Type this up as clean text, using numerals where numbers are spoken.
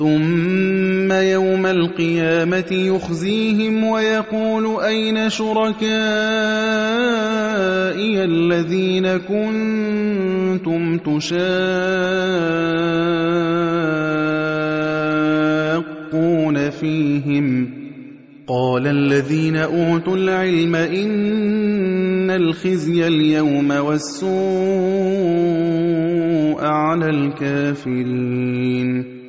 ثُمَّ يَوْمَ الْقِيَامَةِ يُخْزِيهِمْ وَيَقُولُ أَيْنَ شُرَكَائِيَ الَّذِينَ كُنتُمْ تُشَاقُّونَ فِيهِمْ ۚ قَالَ الَّذِينَ أُوتُوا الْعِلْمَ إِنَّ الْخِزْيَ الْيَوْمَ وَالسُّوءَ عَلَى الْكَافِرِينَ